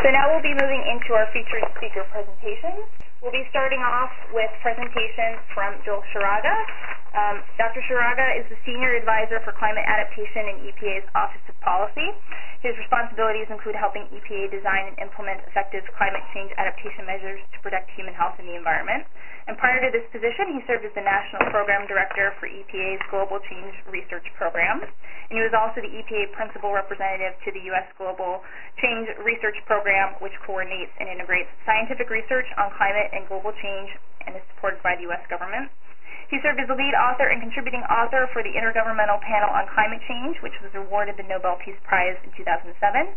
So now we'll be moving into our featured speaker presentations. We'll be starting off with presentations from Joel Sharaga. Dr. Sharaga is the Senior Advisor for Climate Adaptation in EPA's Office of Policy. His responsibilities include helping EPA design and implement effective climate change adaptation measures to protect human health and the environment. And prior to this position, he served as the National Program Director for EPA's Global Change Research Program. And he was also the EPA Principal Representative to the U.S. Global Change Research Program, which coordinates and integrates scientific research on climate and global change and is supported by the U.S. government. He served as the lead author and contributing author for the Intergovernmental Panel on Climate Change, which was awarded the Nobel Peace Prize in 2007.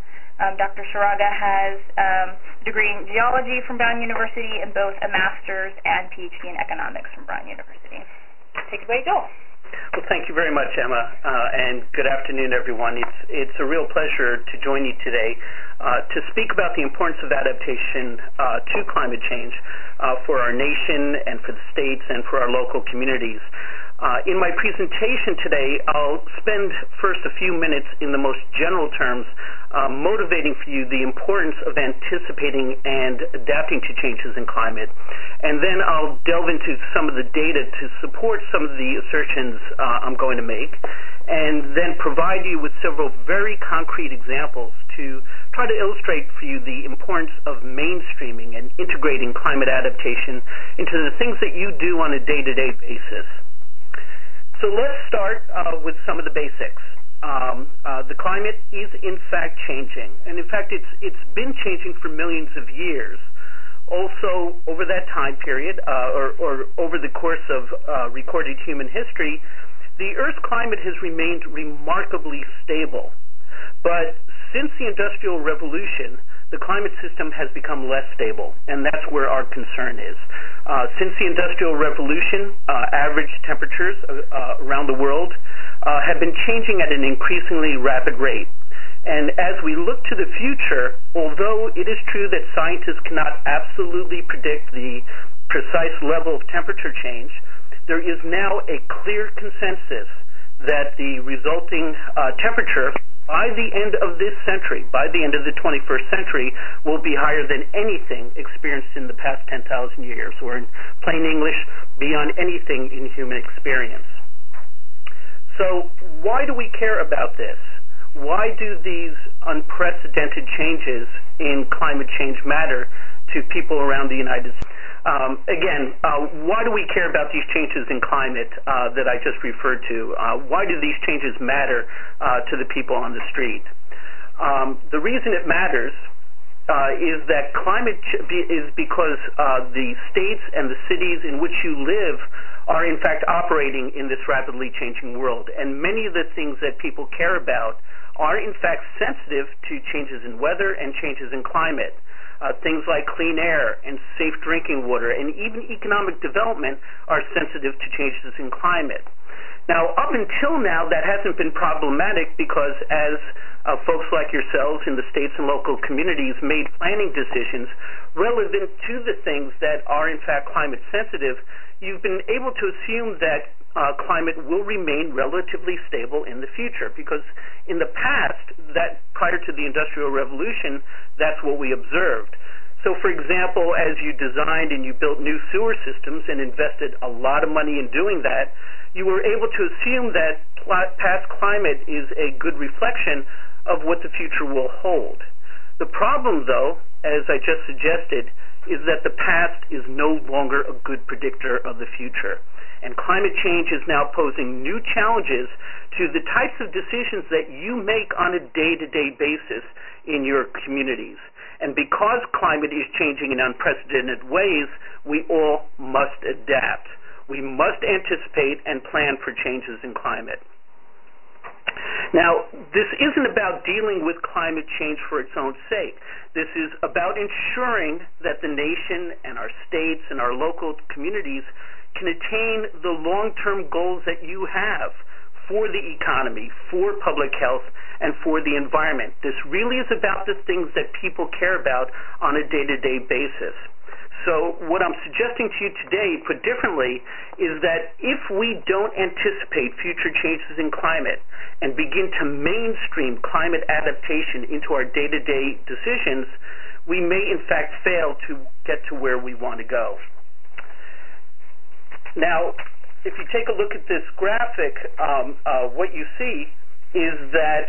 Dr. Sharaga has a degree in geology from Brown University and both a master's and PhD in economics from Brown University. Take it away, Joel. Well, thank you very much, Emma, and good afternoon, everyone. It's a real pleasure to join you today to speak about the importance of adaptation to climate change for our nation and for the states and for our local communities. In my presentation today, I'll spend first a few minutes in the most general terms motivating for you the importance of anticipating and adapting to changes in climate. And then I'll delve into some of the data to support some of the assertions I'm going to make, and then provide you with several very concrete examples to try to illustrate for you the importance of mainstreaming and integrating climate adaptation into the things that you do on a day-to-day basis. So let's start with some of the basics. The climate is in fact changing, and in fact it's been changing for millions of years. Also, over that time period, or over the course of recorded human history, the Earth's climate has remained remarkably stable. But since the Industrial Revolution, the climate system has become less stable, and that's where our concern is. Since the Industrial Revolution, average temperatures around the world have been changing at an increasingly rapid rate. And as we look to the future, although it is true that scientists cannot absolutely predict the precise level of temperature change, there is now a clear consensus that the resulting temperature by the end of this century, by the end of the 21st century, will be higher than anything experienced in the past 10,000 years, or in plain English, beyond anything in human experience. So why do we care about this? Why do these unprecedented changes in climate change matter to people around the United States? Why do we care about these changes in climate that I just referred to? Why do these changes matter to the people on the street? The reason it matters is that climate is because the states and the cities in which you live are in fact operating in this rapidly changing world. And many of the things that people care about are in fact sensitive to changes in weather and changes in climate. Things like clean air and safe drinking water and even economic development are sensitive to changes in climate. Now, up until now, that hasn't been problematic because as folks like yourselves in the states and local communities made planning decisions relevant to the things that are in fact climate sensitive, you've been able to assume that climate will remain relatively stable in the future, because in the past, that prior to the Industrial Revolution, that's what we observed. So, for example, as you designed and you built new sewer systems and invested a lot of money in doing that, you were able to assume that past climate is a good reflection of what the future will hold. The problem, though, as I just suggested, is that the past is no longer a good predictor of the future. And climate change is now posing new challenges to the types of decisions that you make on a day-to-day basis in your communities. And because climate is changing in unprecedented ways, we all must adapt. We must anticipate and plan for changes in climate. Now, this isn't about dealing with climate change for its own sake. This is about ensuring that the nation and our states and our local communities can attain the long-term goals that you have for the economy, for public health, and for the environment. This really is about the things that people care about on a day-to-day basis. So what I'm suggesting to you today, put differently, is that if we don't anticipate future changes in climate and begin to mainstream climate adaptation into our day-to-day decisions, we may in fact fail to get to where we want to go. Now, if you take a look at this graphic, what you see is that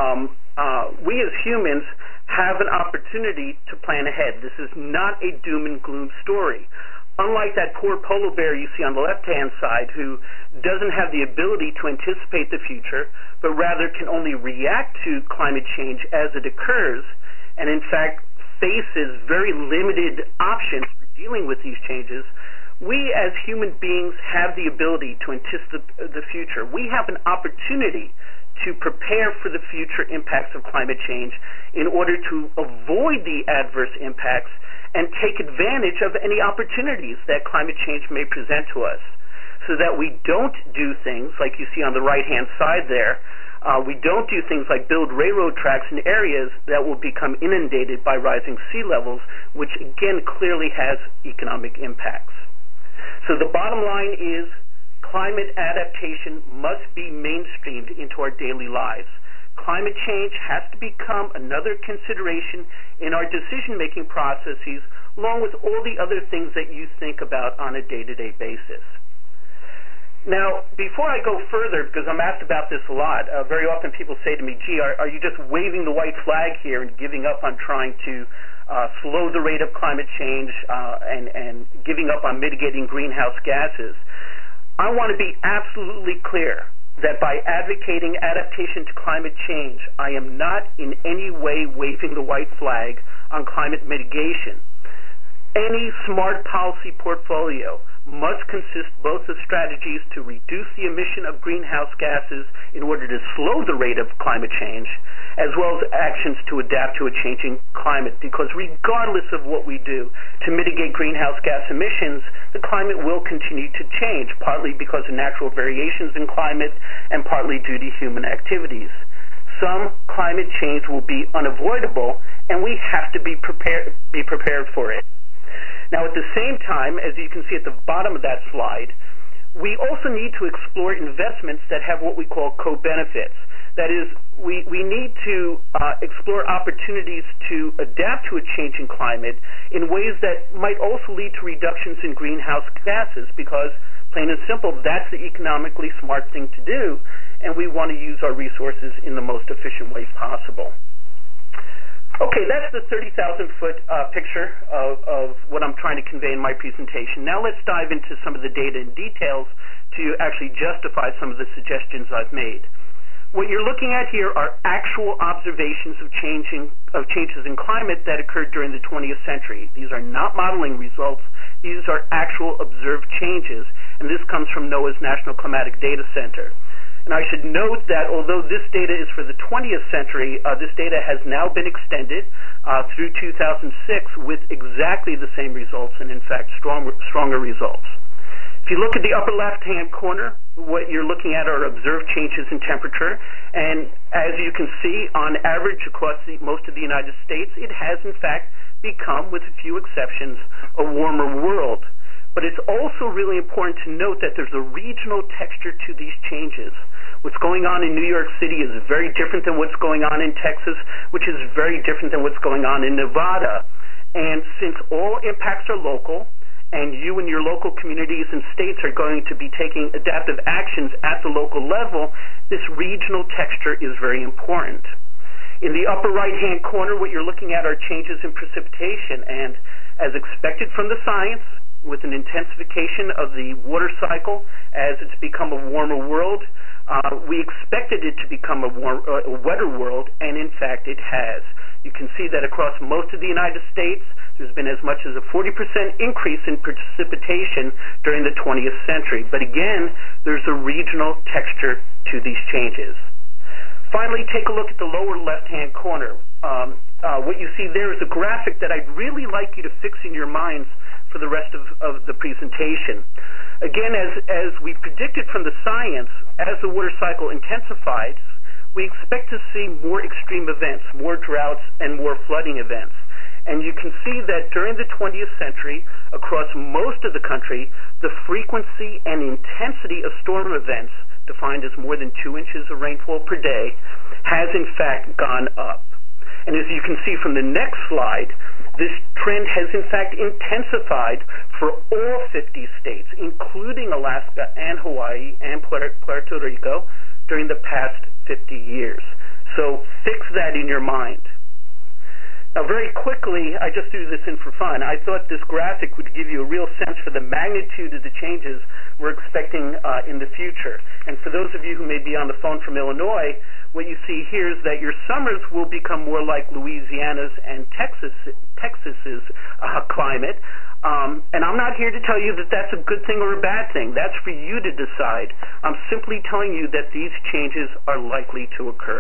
we as humans have an opportunity to plan ahead. This is not a doom and gloom story. Unlike that poor polar bear you see on the left-hand side who doesn't have the ability to anticipate the future, but rather can only react to climate change as it occurs, and in fact faces very limited options for dealing with these changes, we as human beings have the ability to anticipate the future. We have an opportunity to prepare for the future impacts of climate change in order to avoid the adverse impacts and take advantage of any opportunities that climate change may present to us, so that we don't do things like you see on the right-hand side there. We don't do things like build railroad tracks in areas that will become inundated by rising sea levels, which again clearly has economic impacts. So the bottom line is climate adaptation must be mainstreamed into our daily lives. Climate change has to become another consideration in our decision-making processes, along with all the other things that you think about on a day-to-day basis. Now, before I go further, because I'm asked about this a lot, very often people say to me, gee, are you just waving the white flag here and giving up on trying to slow the rate of climate change and giving up on mitigating greenhouse gases? I want to be absolutely clear that by advocating adaptation to climate change, I am not in any way waving the white flag on climate mitigation. Any smart policy portfolio must consist both of strategies to reduce the emission of greenhouse gases in order to slow the rate of climate change, as well as actions to adapt to a changing climate, because regardless of what we do to mitigate greenhouse gas emissions, the climate will continue to change, partly because of natural variations in climate and partly due to human activities. Some climate change will be unavoidable, and we have to be prepared for it. Now, at the same time, as you can see at the bottom of that slide, we also need to explore investments that have what we call co-benefits. That is, we need to explore opportunities to adapt to a changing climate in ways that might also lead to reductions in greenhouse gases, because, plain and simple, that's the economically smart thing to do, and we want to use our resources in the most efficient way possible. Okay, that's the 30,000-foot picture of what I'm trying to convey in my presentation. Now let's dive into some of the data and details to actually justify some of the suggestions I've made. What you're looking at here are actual observations of changes in climate that occurred during the 20th century. These are not modeling results. These are actual observed changes, and this comes from NOAA's National Climatic Data Center. And I should note that although this data is for the 20th century, this data has now been extended through 2006 with exactly the same results, and in fact stronger results. If you look at the upper left-hand corner, what you're looking at are observed changes in temperature, and as you can see, on average across most of the United States, it has in fact become, with a few exceptions, a warmer world. But it's also really important to note that there's a regional texture to these changes. What's going on in New York City is very different than what's going on in Texas, which is very different than what's going on in Nevada. And since all impacts are local, and you and your local communities and states are going to be taking adaptive actions at the local level, this regional texture is very important. In the upper right-hand corner, what you're looking at are changes in precipitation, and as expected from the science, with an intensification of the water cycle as it's become a warmer world, we expected it to become a wetter world, and in fact it has. You can see that across most of the United States, there's been as much as a 40% increase in precipitation during the 20th century. But again, there's a regional texture to these changes. Finally, take a look at the lower left-hand corner. What you see there is a graphic that I'd really like you to fix in your minds for the rest of the presentation. Again, as we predicted from the science, as the water cycle intensifies, we expect to see more extreme events, more droughts, and more flooding events. And you can see that during the 20th century, across most of the country, the frequency and intensity of storm events, defined as more than 2 inches of rainfall per day, has in fact gone up. And as you can see from the next slide, this trend has in fact intensified for all 50 states, including Alaska and Hawaii and Puerto Rico, during the past 50 years. So fix that in your mind. Now, very quickly, I just threw this in for fun. I thought this graphic would give you a real sense for the magnitude of the changes we're expecting in the future. And for those of you who may be on the phone from Illinois, what you see here is that your summers will become more like Louisiana's and Texas's climate. And I'm not here to tell you that that's a good thing or a bad thing. That's for you to decide. I'm simply telling you that these changes are likely to occur.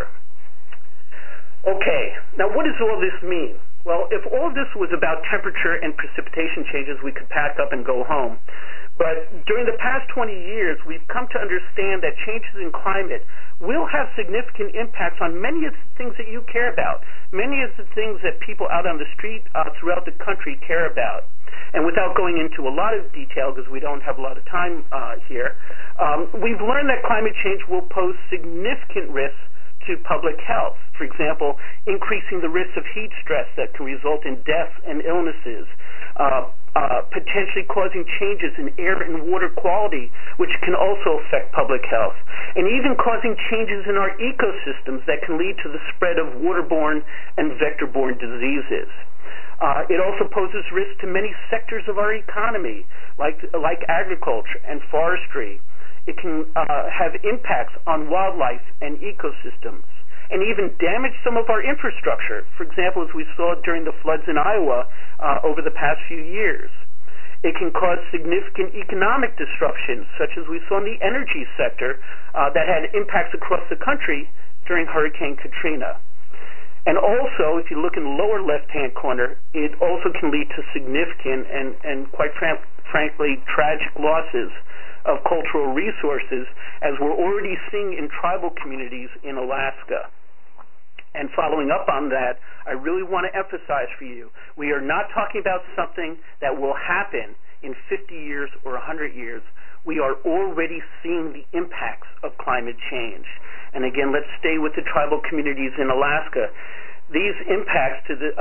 Okay, now what does all this mean? Well, if all of this was about temperature and precipitation changes, we could pack up and go home. But during the past 20 years, we've come to understand that changes in climate will have significant impacts on many of the things that you care about, many of the things that people out on the street throughout the country care about. And without going into a lot of detail, because we don't have a lot of time here, we've learned that climate change will pose significant risks to public health. For example, increasing the risk of heat stress that can result in death and illnesses, potentially causing changes in air and water quality, which can also affect public health, and even causing changes in our ecosystems that can lead to the spread of waterborne and vector-borne diseases. It also poses risk to many sectors of our economy, like agriculture and forestry. It can have impacts on wildlife and ecosystems, and even damage some of our infrastructure, for example, as we saw during the floods in Iowa over the past few years. It can cause significant economic disruptions, such as we saw in the energy sector that had impacts across the country during Hurricane Katrina. And also, if you look in the lower left-hand corner, it also can lead to significant and quite frankly, tragic losses of cultural resources, as we're already seeing in tribal communities in Alaska. And following up on that, I really want to emphasize for you, we are not talking about something that will happen in 50 years or 100 years. We are already seeing the impacts of climate change. And again, let's stay with the tribal communities in Alaska. These impacts to the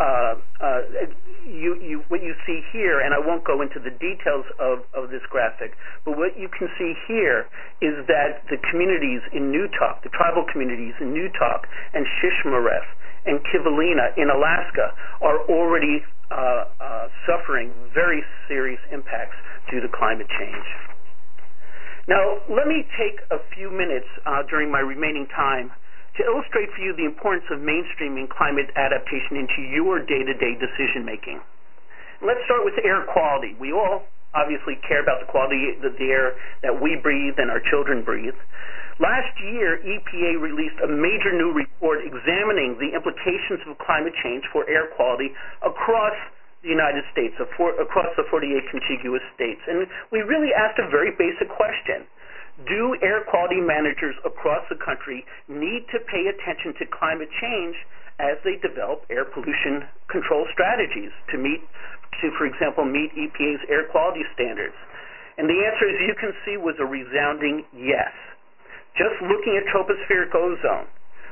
what you see here, and I won't go into the details of this graphic, but what you can see here is that the communities in Newtok, the tribal communities in Newtok and Shishmaref and Kivalina in Alaska are already suffering very serious impacts due to climate change. Now, let me take a few minutes during my remaining time to illustrate for you the importance of mainstreaming climate adaptation into your day-to-day decision-making. Let's start with air quality. We all obviously care about the quality of the air that we breathe and our children breathe. Last year, EPA released a major new report examining the implications of climate change for air quality across the United States, across the 48 contiguous states. And we really asked a very basic question. Do air quality managers across the country need to pay attention to climate change as they develop air pollution control strategies to, for example, meet EPA's air quality standards? And the answer, as you can see, was a resounding yes. Just looking at tropospheric ozone,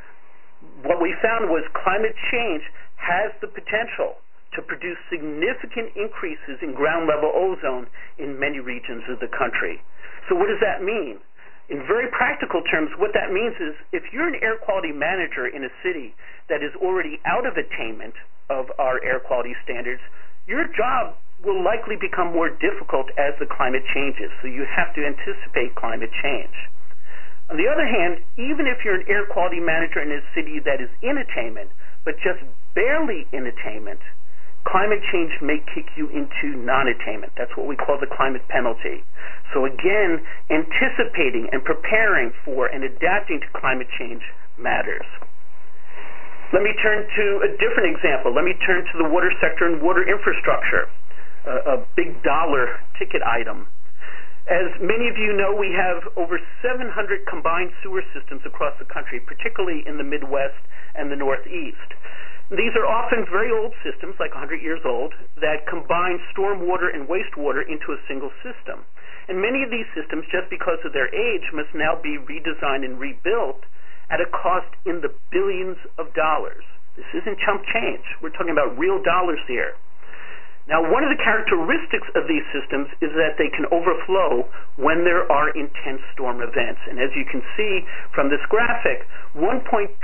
what we found was climate change has the potential to produce significant increases in ground-level ozone in many regions of the country. So what does that mean? In very practical terms, what that means is if you're an air quality manager in a city that is already out of attainment of our air quality standards, your job will likely become more difficult as the climate changes, so you have to anticipate climate change. On the other hand, even if you're an air quality manager in a city that is in attainment, but just barely in attainment, climate change may kick you into non-attainment. That's what we call the climate penalty. So again, anticipating and preparing for and adapting to climate change matters. Let me turn to a different example. Let me turn to the water sector and water infrastructure, a big dollar ticket item. As many of you know, we have over 700 combined sewer systems across the country, particularly in the Midwest and the Northeast. These are often very old systems, like 100 years old, that combine stormwater and wastewater into a single system. And many of these systems, just because of their age, must now be redesigned and rebuilt at a cost in the billions of dollars. This isn't chump change. We're talking about real dollars here. Now, one of the characteristics of these systems is that they can overflow when there are intense storm events. And as you can see from this graphic, 1.2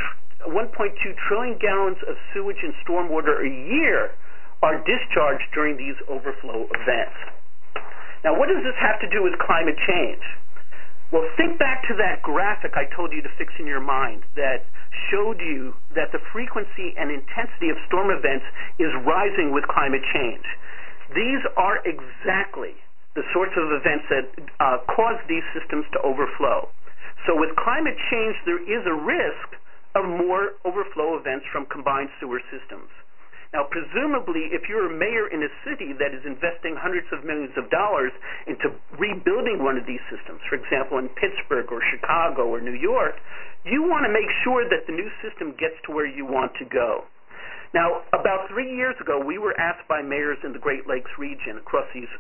trillion gallons of sewage and stormwater a year are discharged during these overflow events. Now, what does this have to do with climate change? Well, think back to that graphic I told you to fix in your mind that showed you that the frequency and intensity of storm events is rising with climate change. These are exactly the sorts of events that cause these systems to overflow. So with climate change, there is a risk of more overflow events from combined sewer systems. Now, presumably, if you're a mayor in a city that is investing hundreds of millions of dollars into rebuilding one of these systems, for example, in Pittsburgh or Chicago or New York, you want to make sure that the new system gets to where you want to go. Now, about 3 years ago, we were asked by mayors in the Great Lakes region across the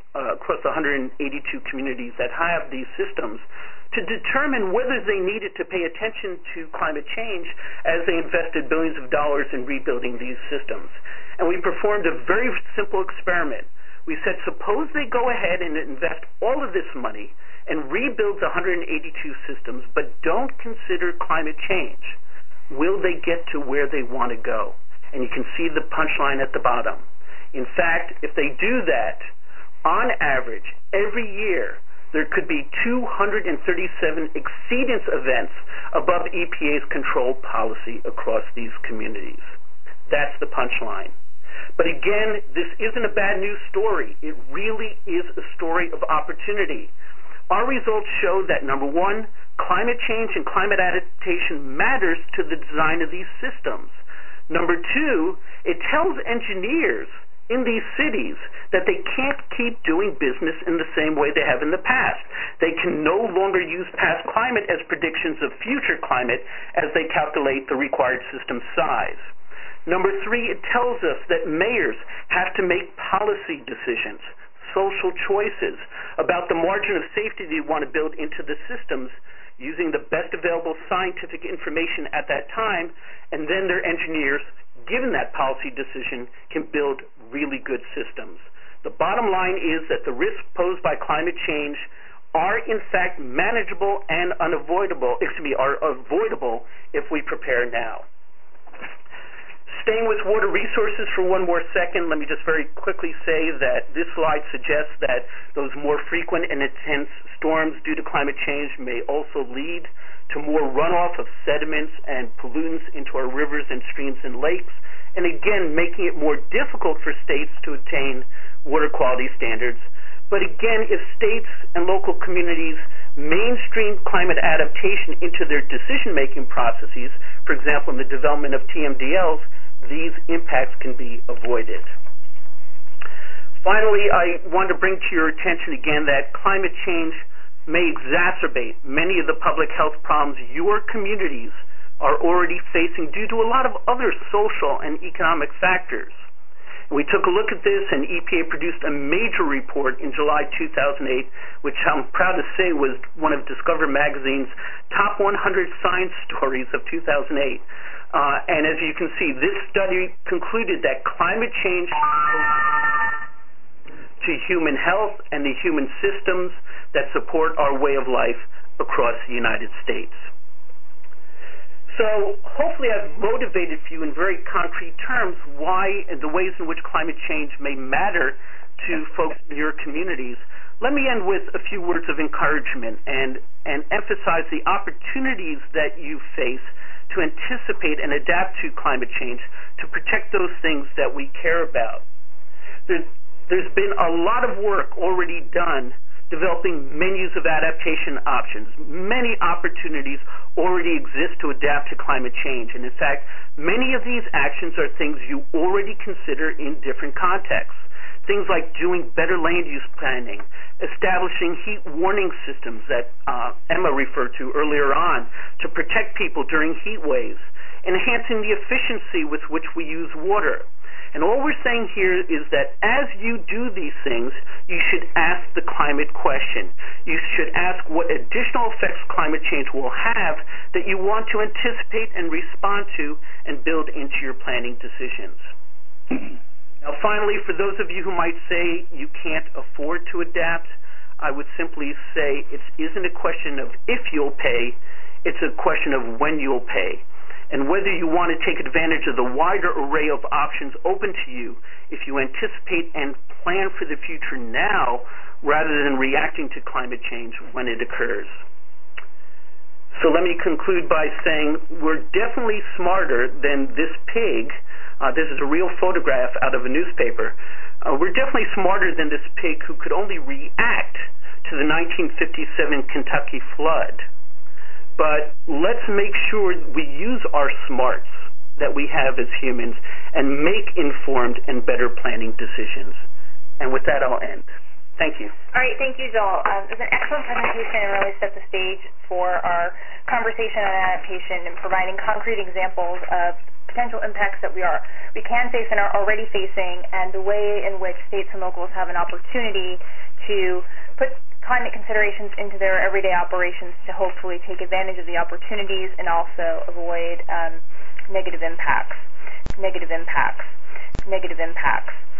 182 communities that have these systems to determine whether they needed to pay attention to climate change as they invested billions of dollars in rebuilding these systems. And we performed a very simple experiment. We said, suppose they go ahead and invest all of this money and rebuild the 182 systems, but don't consider climate change. Will they get to where they want to go? And you can see the punchline at the bottom. In fact, if they do that, on average, every year, there could be 237 exceedance events above EPA's control policy across these communities. That's the punchline. But again, this isn't a bad news story. It really is a story of opportunity. Our results show that, number one, climate change and climate adaptation matters to the design of these systems. Number two, it tells engineers in these cities that they can't keep doing business in the same way they have in the past. They can no longer use past climate as predictions of future climate as they calculate the required system size. Number three, it tells us that mayors have to make policy decisions, social choices about the margin of safety they want to build into the systems using the best available scientific information at that time, and then their engineers, given that policy decision, can build really good systems. The bottom line is that the risks posed by climate change are in fact manageable and are avoidable if we prepare now. Staying with water resources for one more second, let me just very quickly say that this slide suggests that those more frequent and intense storms due to climate change may also lead to more runoff of sediments and pollutants into our rivers and streams and lakes, and again, making it more difficult for states to attain water quality standards. But again, if states and local communities mainstream climate adaptation into their decision-making processes, for example, in the development of TMDLs, these impacts can be avoided. Finally, I want to bring to your attention again that climate change may exacerbate many of the public health problems your communities are already facing due to a lot of other social and economic factors. We took a look at this, and EPA produced a major report in July 2008, which I'm proud to say was one of Discover Magazine's top 100 science stories of 2008. And as you can see, this study concluded that climate change to human health and the human systems that support our way of life across the United States. So hopefully I've motivated for you in very concrete terms why and the ways in which climate change may matter to folks in your communities. Let me end with a few words of encouragement and emphasize the opportunities that you face to anticipate and adapt to climate change, to protect those things that we care about. There's been a lot of work already done developing menus of adaptation options. Many opportunities already exist to adapt to climate change. And in fact, many of these actions are things you already consider in different contexts. Things like doing better land use planning, establishing heat warning systems that Emma referred to earlier on to protect people during heat waves, enhancing the efficiency with which we use water, And all we're saying here is that as you do these things, you should ask the climate question. You should ask what additional effects climate change will have that you want to anticipate and respond to and build into your planning decisions. Now, finally, for those of you who might say you can't afford to adapt, I would simply say it isn't a question of if you'll pay, it's a question of when you'll pay. And whether you want to take advantage of the wider array of options open to you, if you anticipate and plan for the future now rather than reacting to climate change when it occurs. So let me conclude by saying we're definitely smarter than this pig. This is a real photograph out of a newspaper. We're definitely smarter than this pig who could only react to the 1957 Kentucky flood. But let's make sure we use our smarts that we have as humans and make informed and better planning decisions. And with that, I'll end. Thank you. All right, thank you, Joel. It was an excellent presentation and really set the stage for our conversation on adaptation and providing concrete examples of potential impacts that we can face and are already facing, and the way in which states and locals have an opportunity to put climate considerations into their everyday operations to hopefully take advantage of the opportunities and also avoid negative impacts.